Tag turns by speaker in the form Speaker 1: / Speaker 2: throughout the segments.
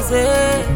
Speaker 1: say.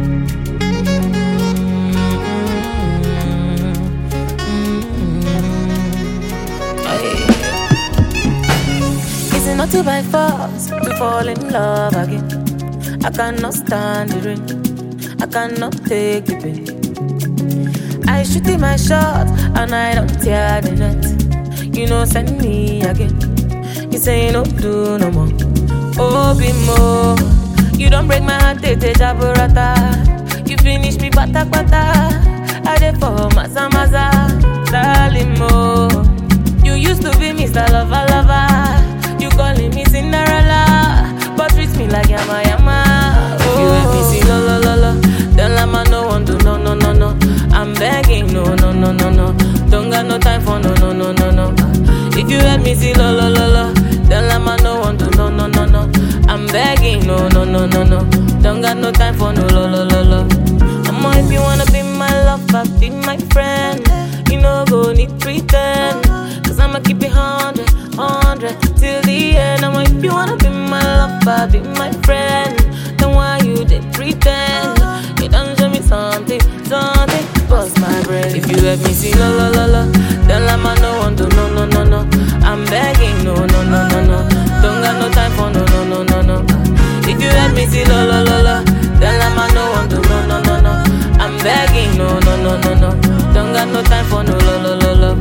Speaker 1: Is it not to by force to fall in love again? I cannot stand the rain, I cannot take the pain. I shoot in my shot and I don't tear the net. You know, send me again. You say you don't do no more. Oh, be more. You don't break my heart, tete jaburata. You finish me bata bata. I dey for maza maza, darling mo. You used to be Mr. Lover Lover. You calling me Cinderella, but treat me like yama yama. Oh. You let me see lo lo lo lo. Then lama no one do no no no no. I'm begging no no no no no. Don't got no time for no no no no no. If you let me see lo lo lo lo, then lama no one do no no no no. I'm begging no no no no no. Don't got no time for no lo lo lo lo. Mama, if you wanna be my lover, be my friend. You know go need pretend, cause I'ma keep it 100 till the end. Mama, if you wanna be my lover, be my friend, then why you did pretend? You done show me something, bust my brain. If you let me see lo lo lo lo, then lama no one do no no no no. I'm begging no no no no no. Don't got no time for no no no no no. If you let me see lo lo lo lo, then lama no one do no no no no. I'm begging no no no no no. Don't got no time for no lo lo lo lo.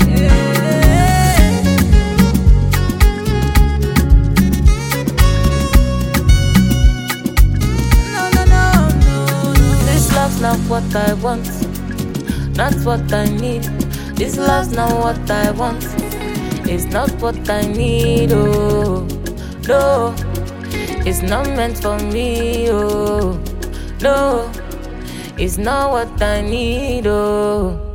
Speaker 1: No no no no. This love's not what I want, not what I need. This love's not what I want, it's not what I need. Oh no, it's not meant for me. Oh no, it's not what I need. Oh.